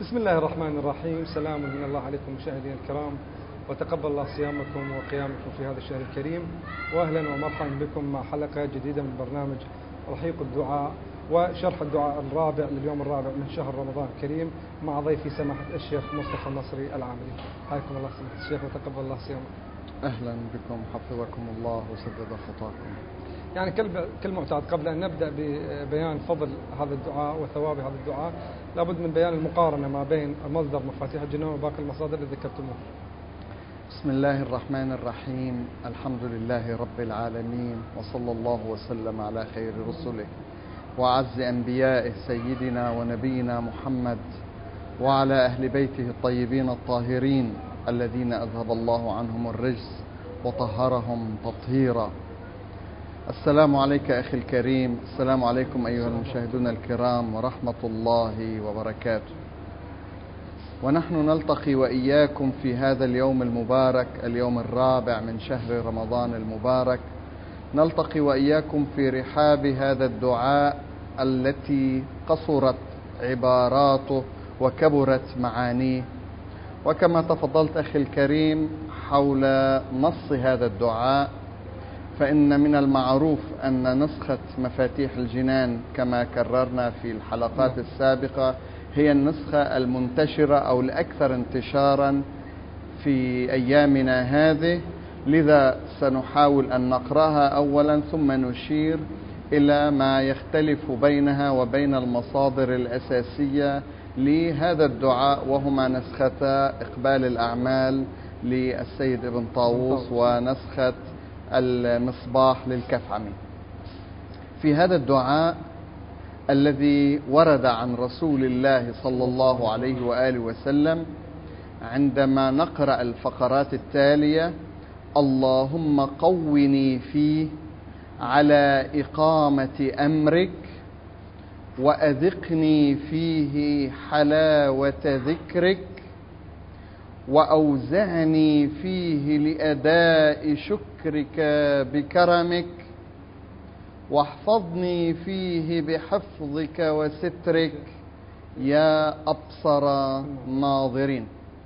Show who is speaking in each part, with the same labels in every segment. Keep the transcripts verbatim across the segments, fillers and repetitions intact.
Speaker 1: بسم الله الرحمن الرحيم. سلام من الله عليكم مشاهدينا الكرام، وتقبل الله صيامكم وقيامكم في هذا الشهر الكريم، واهلا ومرحبا بكم مع حلقه جديده من برنامج رحيق الدعاء وشرح الدعاء الرابع لليوم الرابع من شهر رمضان الكريم مع ضيفي سماحه الشيخ مصطفى النصري العاملي. حياكم الله سماحه الشيخ وتقبل الله صيامكم.
Speaker 2: اهلا بكم، حفظكم الله وسدد خطاكم.
Speaker 1: يعني كالمعتاد قبل أن نبدأ ببيان فضل هذا الدعاء وثواب هذا الدعاء لابد من بيان المقارنة ما بين مصدر مفاتيح الجنان وباقي المصادر اللي ذكرتموها.
Speaker 2: بسم الله الرحمن الرحيم، الحمد لله رب العالمين، وصلى الله وسلم على خير رسله وأعز أنبيائه سيدنا ونبينا محمد وعلى أهل بيته الطيبين الطاهرين الذين أذهب الله عنهم الرجس وطهرهم تطهيرا. السلام عليك أخي الكريم، السلام عليكم أيها المشاهدون الكرام ورحمة الله وبركاته. ونحن نلتقي وإياكم في هذا اليوم المبارك، اليوم الرابع من شهر رمضان المبارك، نلتقي وإياكم في رحاب هذا الدعاء التي قصرت عباراته وكبرت معانيه. وكما تفضلت أخي الكريم حول نص هذا الدعاء، فإن من المعروف أن نسخة مفاتيح الجنان كما كررنا في الحلقات السابقة هي النسخة المنتشرة أو الأكثر انتشارا في أيامنا هذه، لذا سنحاول أن نقرأها أولا ثم نشير إلى ما يختلف بينها وبين المصادر الأساسية لهذا الدعاء، وهما نسختا إقبال الأعمال للسيد ابن طاووس ونسخة المصباح للكفعمي. في هذا الدعاء الذي ورد عن رسول الله صلى الله عليه وآله وسلم عندما نقرأ الفقرات التالية: اللهم قوني فيه على إقامة أمرك، وأذقني فيه حلاوة ذكرك، وأوزعني فيه لأداء شكرك بكرمك، واحفظني فيه بحفظك وسترك يا أبصر ناظرين.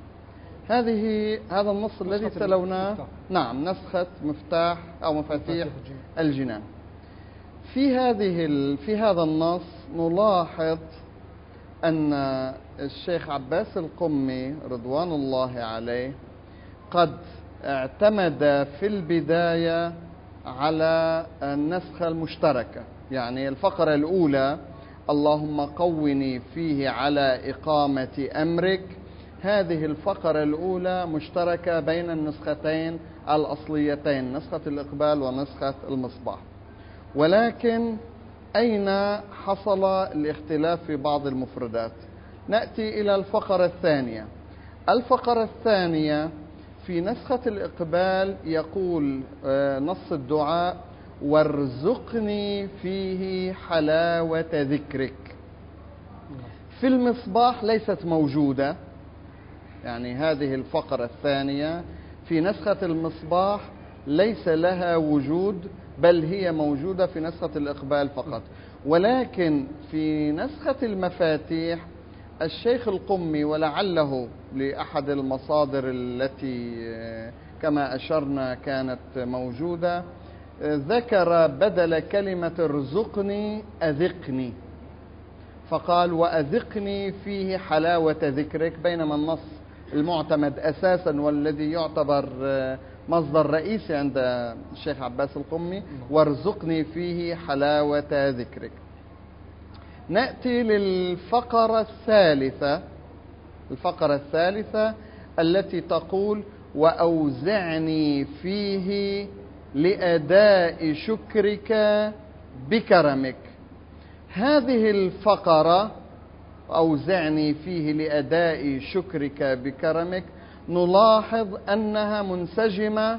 Speaker 2: هذه هذا النص الذي تلوناه، نعم، نسخة مفتاح أو مفاتيح الجنان. في هذه في هذا النص نلاحظ أن الشيخ عباس القمي رضوان الله عليه قد اعتمد في البداية على النسخة المشتركة، يعني الفقرة الأولى اللهم قوني فيه على إقامة أمرك، هذه الفقرة الأولى مشتركة بين النسختين الأصليتين، نسخة الإقبال ونسخة المصباح. ولكن أين حصل الاختلاف في بعض المفردات؟ نأتي إلى الفقرة الثانية. الفقرة الثانية في نسخة الإقبال يقول نص الدعاء: وارزقني فيه حلاوة ذكرك. في المصباح ليست موجودة، يعني هذه الفقرة الثانية في نسخة المصباح ليس لها وجود، بل هي موجودة في نسخة الإقبال فقط. ولكن في نسخة المفاتيح الشيخ القمي، ولعله لأحد المصادر التي كما أشرنا كانت موجودة، ذكر بدل كلمة ارزقني أذقني، فقال وأذقني فيه حلاوة ذكرك، بينما النص المعتمد أساسا والذي يعتبر مصدر رئيسي عند الشيخ عباس القمي وارزقني فيه حلاوة ذكرك. نأتي للفقرة الثالثة، الفقرة الثالثة التي تقول وأوزعني فيه لأداء شكرك بكرمك. هذه الفقرة أوزعني فيه لأداء شكرك بكرمك نلاحظ أنها منسجمة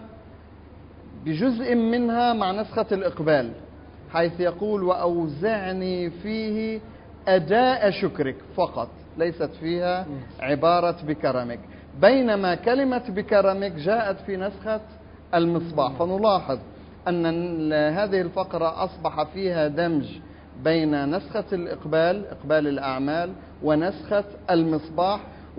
Speaker 2: بجزء منها مع نسخة الإقبال، حيث يقول وأوزعني فيه أداء شكرك فقط، ليست فيها عبارة بكرمك، بينما كلمة بكرمك جاءت في نسخة المصباح. فنلاحظ أن هذه الفقرة أصبح فيها دمج بين نسخة الإقبال إقبال الأعمال ونسخة المصباح،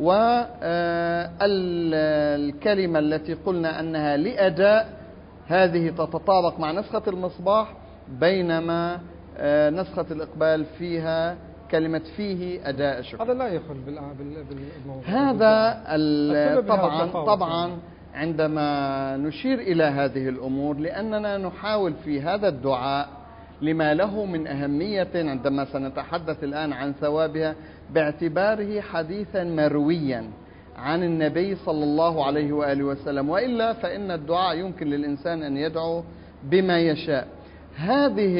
Speaker 2: والكلمة التي قلنا أنها لأداء هذه تتطابق مع نسخة المصباح، بينما نسخة الإقبال فيها كلمة فيه أداء الشكر.
Speaker 1: هذا لا يخل بالموضوع.
Speaker 2: هذا طبعا طبعا عندما نشير إلى هذه الأمور، لأننا نحاول في هذا الدعاء لما له من أهمية عندما سنتحدث الآن عن ثوابها، باعتباره حديثا مرويا عن النبي صلى الله عليه وآله وسلم، وإلا فإن الدعاء يمكن للإنسان أن يدعو بما يشاء. هذه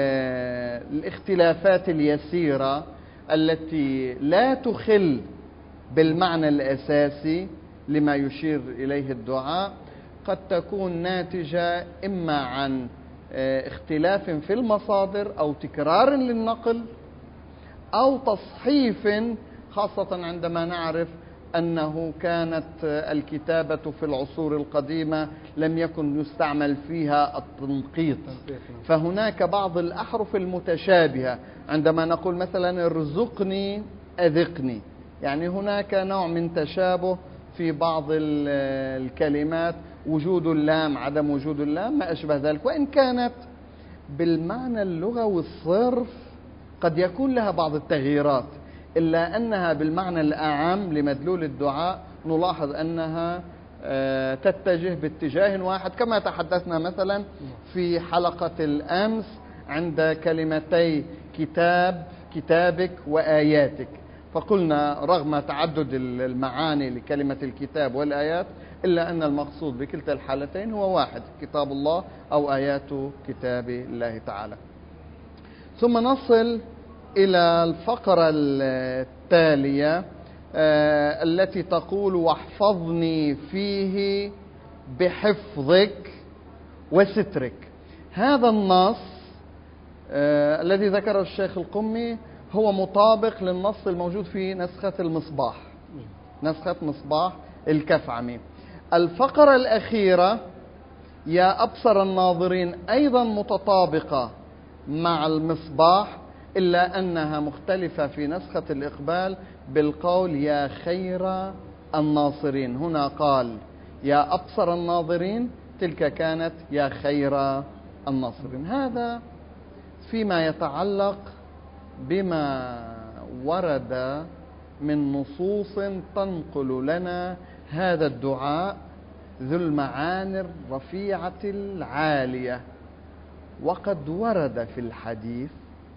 Speaker 2: الاختلافات اليسيرة التي لا تخل بالمعنى الأساسي لما يشير إليه الدعاء قد تكون ناتجة إما عن اختلاف في المصادر أو تكرار للنقل أو تصحيف، خاصة عندما نعرف أنه كانت الكتابة في العصور القديمة لم يكن يستعمل فيها التنقيط، فهناك بعض الأحرف المتشابهة. عندما نقول مثلا ارزقني أذقني، يعني هناك نوع من تشابه في بعض الكلمات، وجود اللام عدم وجود اللام ما أشبه ذلك، وإن كانت بالمعنى اللغوي الصرف قد يكون لها بعض التغييرات، إلا أنها بالمعنى الأعم لمدلول الدعاء نلاحظ أنها تتجه باتجاه واحد، كما تحدثنا مثلا في حلقة الأمس عند كلمتي كتاب كتابك وآياتك، فقلنا رغم تعدد المعاني لكلمة الكتاب والآيات إلا أن المقصود بكلتا الحالتين هو واحد، كتاب الله أو آيات كتاب الله تعالى. ثم نصل إلى الفقرة التالية التي تقول واحفظني فيه بحفظك وسترك. هذا النص الذي ذكره الشيخ القمي هو مطابق للنص الموجود في نسخة المصباح، نسخة مصباح الكفعمي. الفقرة الأخيرة يا أبصر الناظرين أيضا متطابقة مع المصباح، إلا أنها مختلفة في نسخة الإقبال بالقول يا خير الناصرين. هنا قال يا أبصر الناظرين، تلك كانت يا خير الناصرين. هذا فيما يتعلق بما ورد من نصوص تنقل لنا هذا الدعاء ذو المعاني الرفيعة العالية. وقد ورد في الحديث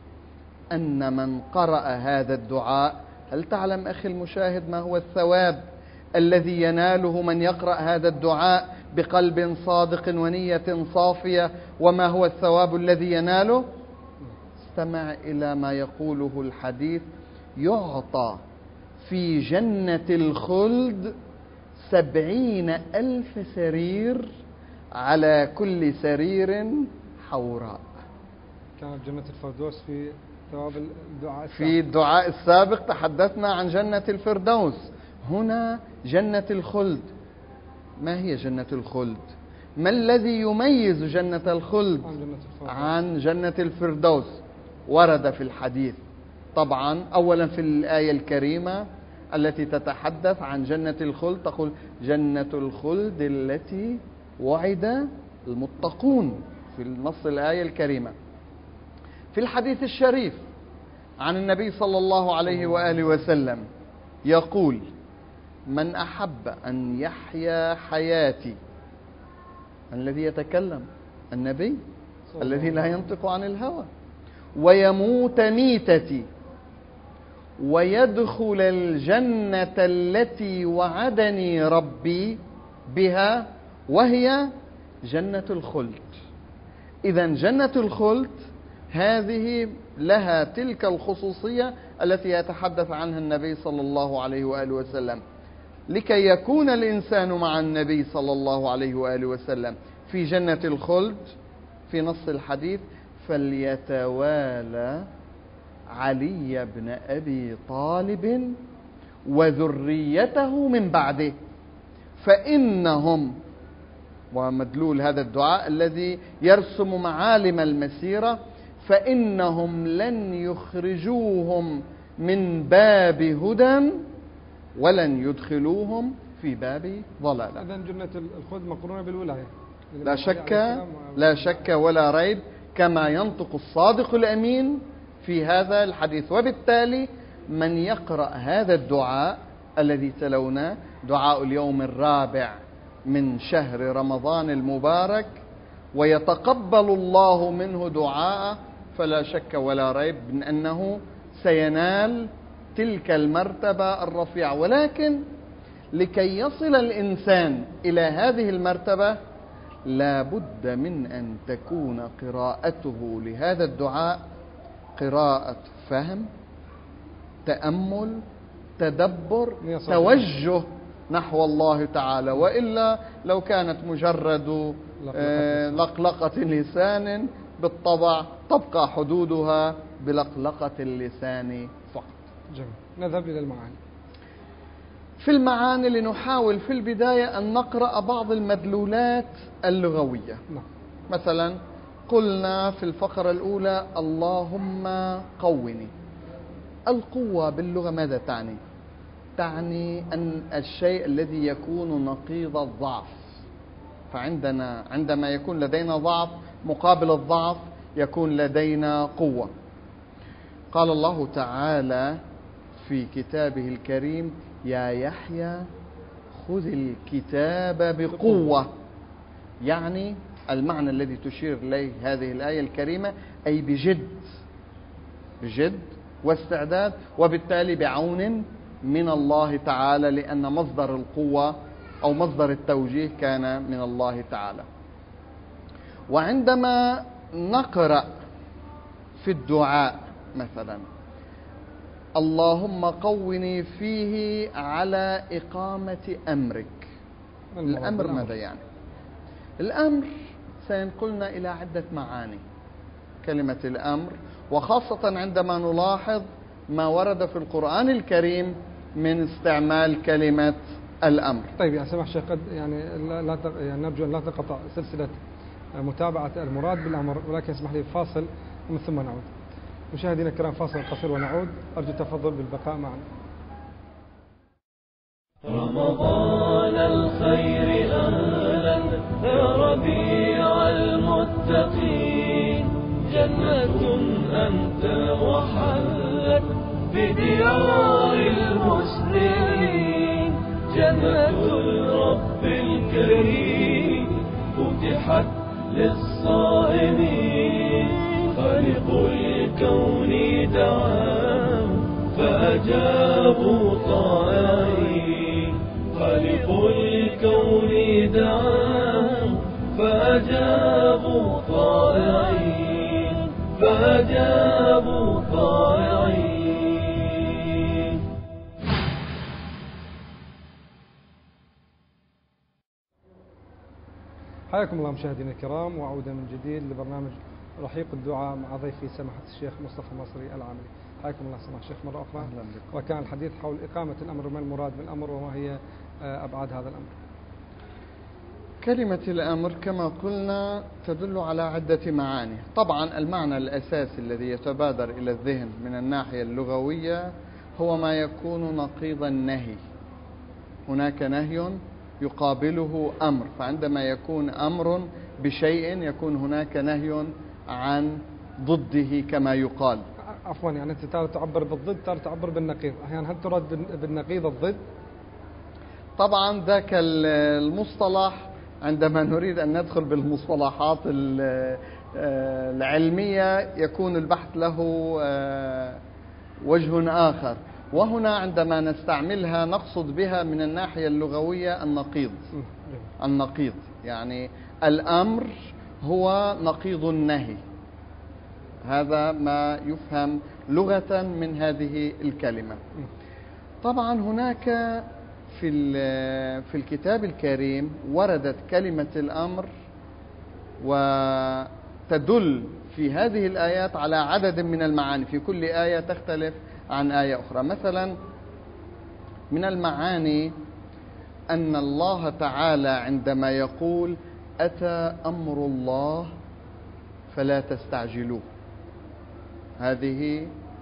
Speaker 2: أن من قرأ هذا الدعاء، هل تعلم أخي المشاهد ما هو الثواب الذي يناله من يقرأ هذا الدعاء بقلب صادق ونية صافية؟ وما هو الثواب الذي يناله؟ استمع إلى ما يقوله الحديث: يعطى في جنة الخلد سبعين ألف سرير على كل سرير حوراء.
Speaker 1: كانت جنة الفردوس في ثواب الدعاء السابق.
Speaker 2: في الدعاء السابق تحدثنا عن جنة الفردوس، هنا جنة الخلد. ما هي جنة الخلد؟ ما الذي يميز جنة الخلد عن جنة الفردوس؟ ورد في الحديث طبعا أولا في الآية الكريمة التي تتحدث عن جنة الخلد، تقول جنة الخلد التي وعد المتقون في النص الآية الكريمة. في الحديث الشريف عن النبي صلى الله عليه وآله وسلم يقول: من أحب أن يحيا حياتي، الذي يتكلم النبي الذي لا ينطق عن الهوى، ويموت ميتتي، ويدخل الجنة التي وعدني ربي بها، وهي جنة الخلد. إذن جنة الخلد هذه لها تلك الخصوصية التي يتحدث عنها النبي صلى الله عليه وآله وسلم. لكي يكون الإنسان مع النبي صلى الله عليه وآله وسلم في جنة الخلد في نص الحديث فليتوالى علي بن أبي طالب وذريته من بعده، فإنهم، ومدلول هذا الدعاء الذي يرسم معالم المسيرة، فإنهم لن يخرجوهم من باب هدى ولن يدخلوهم في باب ضلالة.
Speaker 1: إذن جنة الخلد مقرونة بالولاية
Speaker 2: لا شك لا شك ولا ريب، كما ينطق الصادق الأمين في هذا الحديث. وبالتالي من يقرأ هذا الدعاء الذي تلوناه، دعاء اليوم الرابع من شهر رمضان المبارك، ويتقبل الله منه دعاء، فلا شك ولا ريب من أنه سينال تلك المرتبة الرفيعة. ولكن لكي يصل الإنسان إلى هذه المرتبة لا بد من أن تكون قراءته لهذا الدعاء قراءة فهم، تأمل، تدبر، توجه نحو الله تعالى. وإلا لو كانت مجرد لقلقة لسان بالطبع تبقى حدودها بلقلقة اللسان فقط.
Speaker 1: جميل. نذهب إلى المعاني.
Speaker 2: في المعاني لنحاول في البداية أن نقرأ بعض المدلولات اللغوية.
Speaker 1: نعم.
Speaker 2: مثلا قلنا في الفقرة الأولى اللهم قوني. القوة باللغة ماذا تعني؟ تعني أن الشيء الذي يكون نقيض الضعف. فعندنا عندما يكون لدينا ضعف مقابل الضعف يكون لدينا قوة. قال الله تعالى في كتابه الكريم يا يحيى خذ الكتاب بقوة، يعني المعنى الذي تشير إليه هذه الآية الكريمة أي بجد، بجد واستعداد، وبالتالي بعون من الله تعالى، لأن مصدر القوة أو مصدر التوجيه كان من الله تعالى. وعندما نقرأ في الدعاء مثلا اللهم قوني فيه على إقامة أمرك، الأمر ماذا يعني؟ الأمر سينقلنا إلى عدة معاني كلمة الأمر، وخاصة عندما نلاحظ ما ورد في القرآن الكريم من استعمال كلمة الأمر.
Speaker 1: طيب يا سماح الشيخ، قد يعني لا يعني نرجو أن لا تقطع سلسلة متابعة المراد بالأمر، ولكن اسمح لي فاصل ومن ثم نعود. مشاهدينا الكرام فاصل قصير ونعود، أرجو التفضل بالبقاء معنا.
Speaker 3: رمضان الخير أهلا يا ربيع المتقين، جنة أنت وحلت بديار المسلمين، جنة الرب الكريم فتحت للصائمين، خالق الكون دعاهم فأجابوا طائعين، خالق الكون دعاهم فأجابوا طائعين، فأجابوا طائعين.
Speaker 1: حياكم الله مشاهدينا الكرام، وعودة من جديد لبرنامج رحيق الدعاء مع ضيفي سماحة الشيخ مصطفى مصري العاملي. حياكم الله سماحة الشيخ مرة أخرى. وكان الحديث حول إقامة الأمر وما المراد بالأمر وما هي أبعاد هذا الأمر.
Speaker 2: كلمة الأمر كما قلنا تدل على عدة معاني. طبعا المعنى الأساسي الذي يتبادر إلى الذهن من الناحية اللغوية هو ما يكون نقيض النهي. هناك نهي يقابله أمر، فعندما يكون أمر بشيء يكون هناك نهي عن ضده كما يقال.
Speaker 1: عفوا، يعني أنت ترى تعبر بالضد، ترى تعبر بالنقيض، أحيانا هل تراد بالنقيض الضد؟
Speaker 2: طبعا ذاك المصطلح عندما نريد أن ندخل بالمصطلحات العلمية يكون البحث له وجه آخر، وهنا عندما نستعملها نقصد بها من الناحية اللغوية النقيض. النقيض يعني الأمر هو نقيض النهي، هذا ما يفهم لغة من هذه الكلمة. طبعا هناك في في الكتاب الكريم وردت كلمة الأمر وتدل في هذه الآيات على عدد من المعاني، في كل آية تختلف عن آية أخرى. مثلا من المعاني أن الله تعالى عندما يقول أتى أمر الله فلا تستعجلوه، هذه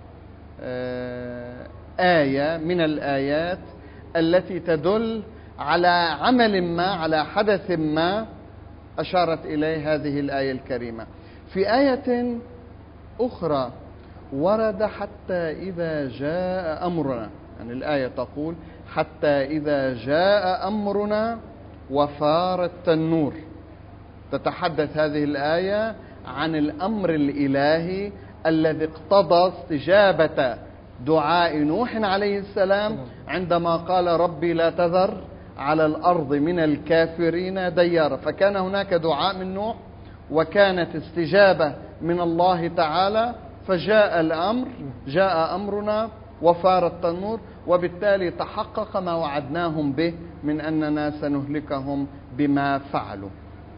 Speaker 2: آية من الآيات التي تدل على عمل ما، على حدث ما أشارت إليه هذه الآية الكريمة. في آية أخرى ورد حتى إذا جاء أمرنا، يعني الآية تقول حتى إذا جاء أمرنا وفار التنور. تتحدث هذه الآية عن الأمر الإلهي الذي اقتضى استجابة دعاء نوح عليه السلام عندما قال ربي لا تذر على الأرض من الكافرين ديارا. فكان هناك دعاء من نوح وكانت استجابة من الله تعالى، فجاء الأمر، جاء أمرنا وفار التنور، وبالتالي تحقق ما وعدناهم به من أننا سنهلكهم بما فعلوا.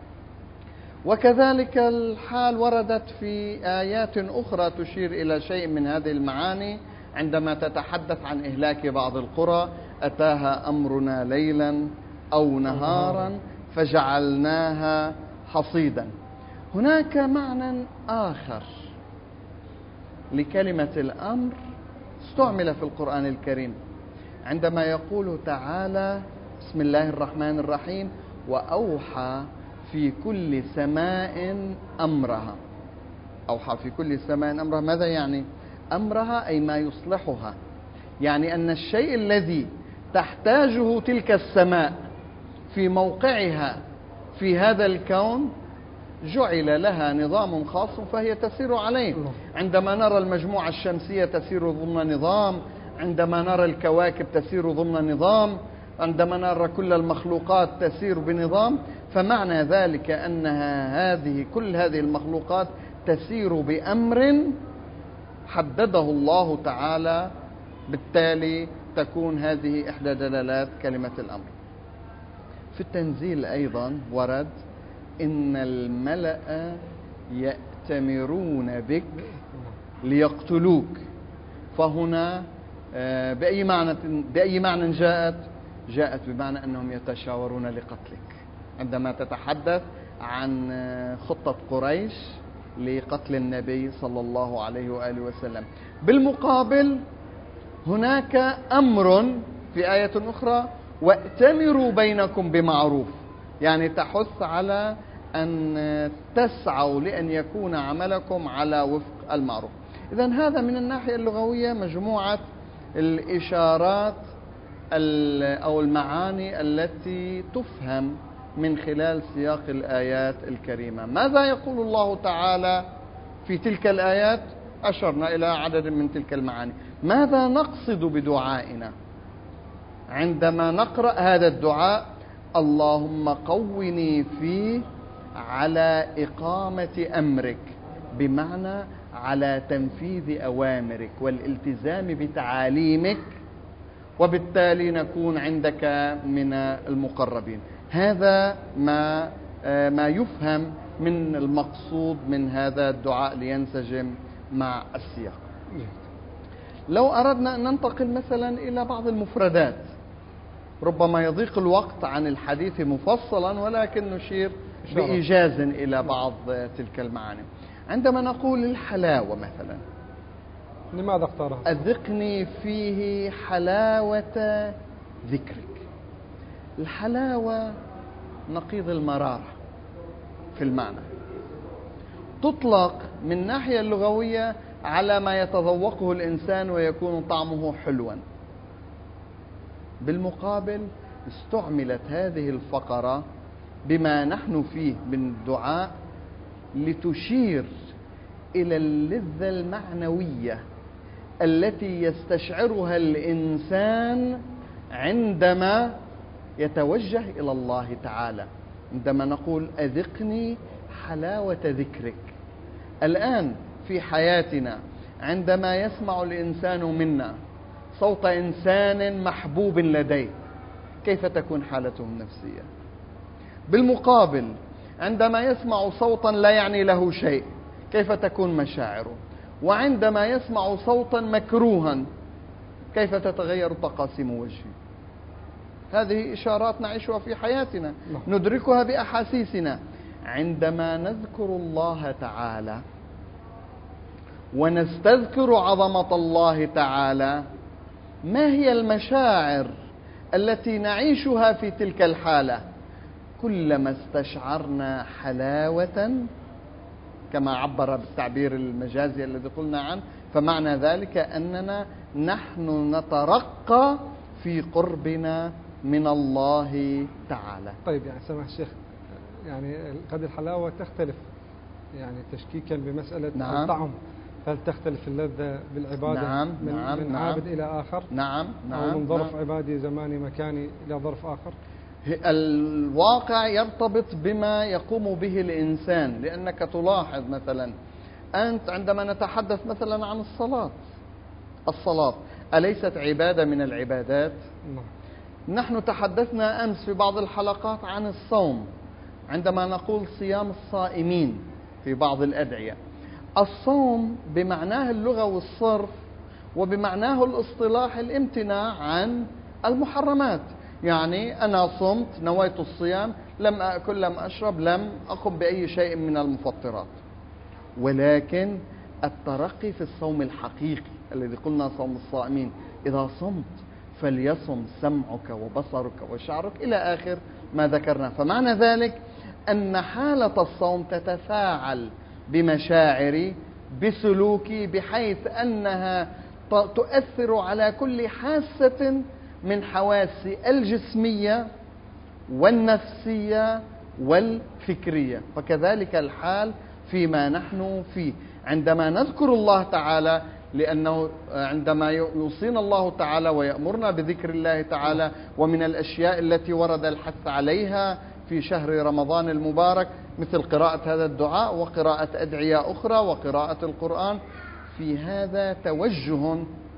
Speaker 2: وكذلك الحال وردت في آيات أخرى تشير إلى شيء من هذه المعاني عندما تتحدث عن إهلاك بعض القرى: أتاها أمرنا ليلا أو نهارا فجعلناها حصيدا. هناك معنى آخر لكلمة الأمر استعمل في القرآن الكريم عندما يقول تعالى بسم الله الرحمن الرحيم: وأوحى في كل سماء أمرها. أوحى في كل سماء أمرها، ماذا يعني؟ أمرها أي ما يصلحها، يعني أن الشيء الذي تحتاجه تلك السماء في موقعها في هذا الكون جعل لها نظام خاص فهي تسير عليه. عندما نرى المجموعة الشمسية تسير ضمن نظام، عندما نرى الكواكب تسير ضمن نظام، عندما نرى كل المخلوقات تسير بنظام، فمعنى ذلك أنها هذه كل هذه المخلوقات تسير بأمر حدده الله تعالى. بالتالي تكون هذه إحدى دلالات كلمة الأمر. في التنزيل أيضا ورد: إن الملأ يأتمرون بك ليقتلوك. فهنا بأي معنى بأي معنى جاءت؟ جاءت بمعنى أنهم يتشاورون لقتلك، عندما تتحدث عن خطة قريش لقتل النبي صلى الله عليه وآله وسلم. بالمقابل هناك أمر في آية أخرى: وأتمروا بينكم بمعروف، يعني تحث على أن تسعوا لأن يكون عملكم على وفق المعروف. إذن هذا من الناحية اللغوية مجموعة الإشارات أو المعاني التي تفهم من خلال سياق الآيات الكريمة. ماذا يقول الله تعالى في تلك الآيات؟ أشرنا إلى عدد من تلك المعاني. ماذا نقصد بدعائنا عندما نقرأ هذا الدعاء؟ اللهم قوني فيه على إقامة أمرك، بمعنى على تنفيذ أوامرك والالتزام بتعاليمك، وبالتالي نكون عندك من المقربين. هذا ما ما يفهم من المقصود من هذا الدعاء لينسجم مع السياق. لو أردنا أن ننتقل مثلا إلى بعض المفردات، ربما يضيق الوقت عن الحديث مفصلا، ولكن نشير بإيجاز إلى بعض تلك المعاني. عندما نقول الحلاوة مثلا،
Speaker 1: لماذا اختارها؟
Speaker 2: أذقني فيه حلاوة ذكرك. الحلاوة نقيض المرارة في المعنى، تطلق من الناحية اللغوية على ما يتذوقه الإنسان ويكون طعمه حلوا. بالمقابل استعملت هذه الفقرة بما نحن فيه من الدعاء لتشير إلى اللذة المعنوية التي يستشعرها الإنسان عندما يتوجه إلى الله تعالى. عندما نقول أذقني حلاوة ذكرك، الآن في حياتنا عندما يسمع الإنسان منا صوت إنسان محبوب لديه، كيف تكون حالته النفسية؟ بالمقابل عندما يسمع صوتا لا يعني له شيء، كيف تكون مشاعره؟ وعندما يسمع صوتا مكروها، كيف تتغير تقاسيم وجهه؟ هذه إشارات نعيشها في حياتنا، ندركها بأحاسيسنا. عندما نذكر الله تعالى ونستذكر عظمة الله تعالى، ما هي المشاعر التي نعيشها في تلك الحالة؟ كلما استشعرنا حلاوة، كما عبر بالتعبير المجازي الذي قلنا عنه، فمعنى ذلك أننا نحن نترقى في قربنا من الله تعالى.
Speaker 1: طيب يعني سمح الشيخ، يعني قد الحلاوة تختلف يعني تشكيكا بمسألة
Speaker 2: نعم.
Speaker 1: الطعم، هل تختلف اللذة بالعبادة
Speaker 2: نعم.
Speaker 1: من,
Speaker 2: نعم.
Speaker 1: من
Speaker 2: نعم.
Speaker 1: عابد إلى آخر؟
Speaker 2: نعم. نعم.
Speaker 1: أو من ظرف
Speaker 2: نعم.
Speaker 1: عبادي زماني مكاني إلى ظرف آخر؟
Speaker 2: الواقع يرتبط بما يقوم به الإنسان، لأنك تلاحظ مثلا أنت عندما نتحدث مثلا عن الصلاة، الصلاة أليست عبادة من العبادات؟
Speaker 1: نعم.
Speaker 2: نحن تحدثنا أمس في بعض الحلقات عن الصوم، عندما نقول صيام الصائمين في بعض الأدعية. الصوم بمعناه اللغوي الصرف، وبمعناه الاصطلاحي الامتناع عن المحرمات. يعني أنا صمت، نويت الصيام، لم أكل، لم أشرب، لم أقم بأي شيء من المفطرات. ولكن الترقي في الصوم الحقيقي الذي قلنا صوم الصائمين، إذا صمت فليصم سمعك وبصرك وشعرك إلى آخر ما ذكرنا. فمعنى ذلك أن حالة الصوم تتفاعل بمشاعري، بسلوكي، بحيث أنها تؤثر على كل حاسة من حواسي الجسمية والنفسية والفكرية. فكذلك الحال فيما نحن فيه عندما نذكر الله تعالى، لأنه عندما يوصينا الله تعالى ويأمرنا بذكر الله تعالى، ومن الأشياء التي ورد الحث عليها في شهر رمضان المبارك مثل قراءة هذا الدعاء وقراءة أدعية أخرى وقراءة القرآن، في هذا توجه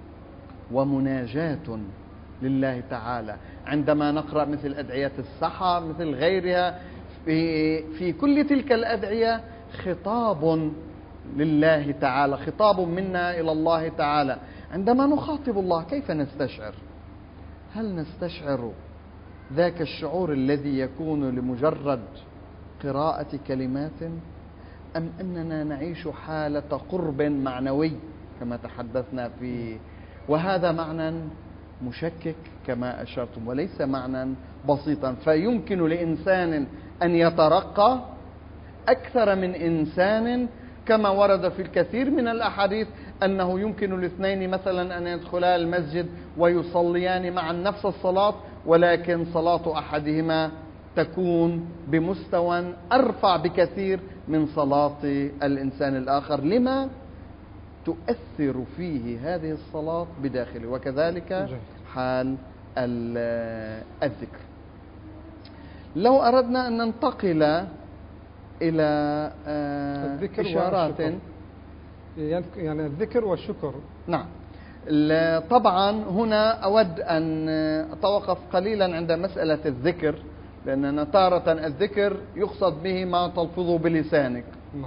Speaker 2: ومناجاة لله تعالى. عندما نقرأ مثل أدعية السحر مثل غيرها، في, في كل تلك الأدعية خطاب لله تعالى، خطاب منا إلى الله تعالى. عندما نخاطب الله كيف نستشعر؟ هل نستشعر ذاك الشعور الذي يكون لمجرد قراءة كلمات، أم أننا نعيش حالة قرب معنوي كما تحدثنا فيه؟ وهذا معنى مشكك كما أشرتم، وليس معنى بسيطا. فيمكن لإنسان أن يترقى أكثر من إنسان، كما ورد في الكثير من الأحاديث أنه يمكن الاثنين مثلا أن يدخلا المسجد ويصليان معا نفس الصلاة، ولكن صلاة أحدهما تكون بمستوى أرفع بكثير من صلاة الإنسان الآخر، لما تؤثر فيه هذه الصلاة بداخله. وكذلك حال الذكر. لو أردنا أن ننتقل إلى إشارات،
Speaker 1: يعني الذكر والشكر.
Speaker 2: نعم. طبعا هنا أود أن أتوقف قليلا عند مسألة الذكر، لأننا تارة الذكر يقصد به ما تلفظه بلسانك،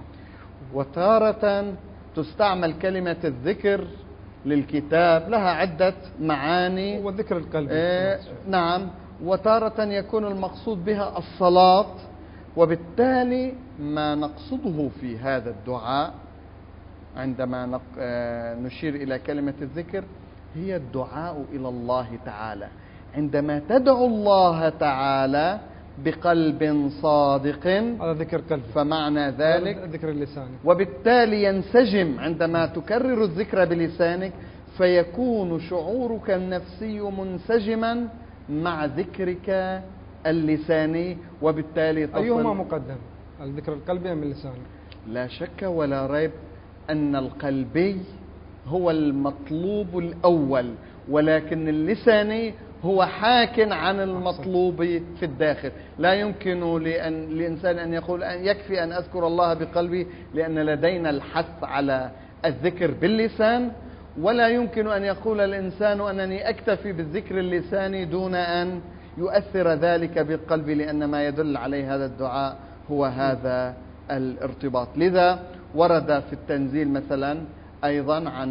Speaker 2: وتارة تستعمل كلمة الذكر للكتاب، لها عدة معاني،
Speaker 1: والذكر القلبي.
Speaker 2: آه نعم. وتارة يكون المقصود بها الصلاة. وبالتالي ما نقصده في هذا الدعاء عندما نشير إلى كلمة الذكر هي الدعاء إلى الله تعالى. عندما تدعو الله تعالى بقلب صادق،
Speaker 1: هذا ذكر قلبي،
Speaker 2: فمعنى ذلك
Speaker 1: ذكر اللسان.
Speaker 2: وبالتالي ينسجم عندما تكرر الذكر بلسانك، فيكون شعورك النفسي منسجما مع ذكرك اللساني، وبالتالي تصل.
Speaker 1: أيهما مقدم، الذكر القلبي أم اللساني؟
Speaker 2: لا شك ولا ريب أن القلبي هو المطلوب الأول، ولكن اللساني هو حاك عن المطلوب في الداخل. لا يمكن لأن لإنسان أن يقول أن يكفي أن أذكر الله بقلبي، لأن لدينا الحث على الذكر باللسان، ولا يمكن أن يقول الإنسان أنني أكتفي بالذكر اللساني دون أن يؤثر ذلك بالقلب، لأن ما يدل عليه هذا الدعاء هو هذا الارتباط. لذا ورد في التنزيل مثلا أيضا عن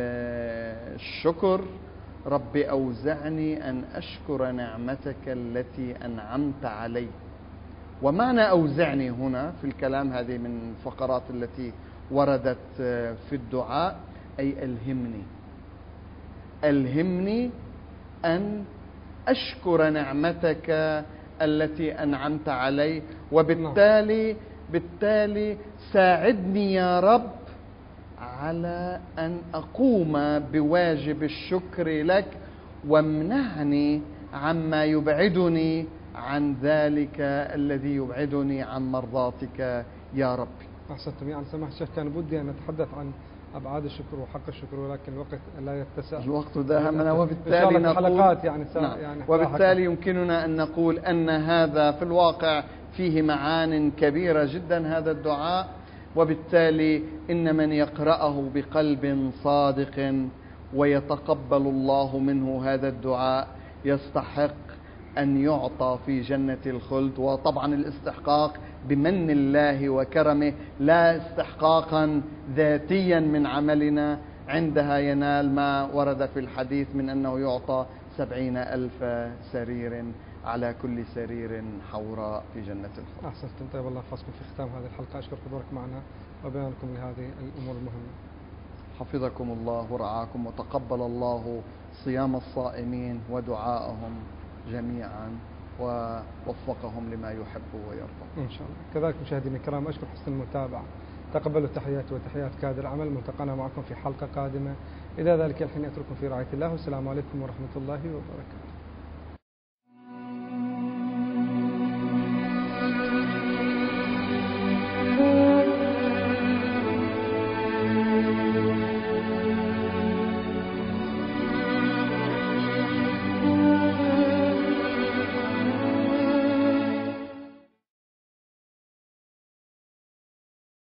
Speaker 2: الشكر: رب أوزعني أن أشكر نعمتك التي أنعمت علي. ومعنى أوزعني هنا في الكلام، هذه من الفقرات التي وردت في الدعاء، أي ألهمني ألهمني أن أشكر نعمتك التي أنعمت علي، وبالتالي بالتالي ساعدني يا رب على أن أقوم بواجب الشكر لك، وامنعني عما يبعدني عن ذلك الذي يبعدني عن مرضاتك يا ربي.
Speaker 1: أحسنتم. يعني سماحة الشيخ كان بدي أن نتحدث عن أبعاد الشكر وحق الشكر، ولكن الوقت لا يتسع،
Speaker 2: الوقت داهمنا، وبالتالي
Speaker 1: نقول يعني,
Speaker 2: نعم
Speaker 1: يعني
Speaker 2: وبالتالي يمكننا أن نقول أن هذا في الواقع فيه معان كبيرة جدا هذا الدعاء، وبالتالي إن من يقرأه بقلب صادق ويتقبل الله منه هذا الدعاء يستحق أن يعطى في جنة الخلد. وطبعا الاستحقاق بمن الله وكرمه، لا استحقاقا ذاتيا من عملنا، عندها ينال ما ورد في الحديث من أنه يعطى سبعين ألف سرير على كل سرير حوراء في جنة الخلد.
Speaker 1: أحسنتم. طيب الله يحفظكم. في ختام هذه الحلقة أشكر حضورك معنا وبيانكم لهذه الأمور المهمة.
Speaker 2: حفظكم الله ورعاكم، وتقبل الله صيام الصائمين ودعاءهم جميعا، ووفقهم لما يحب ويرضى
Speaker 1: إن شاء الله. كذلك مشاهدينا الكرام أشكر حسن المتابعة، تقبلوا تحياتي وتحيات كادر العمل. ملتقانا معكم في حلقة قادمة، إلى ذلك الحين أترككم في رعاية الله، والسلام عليكم ورحمة الله وبركاته.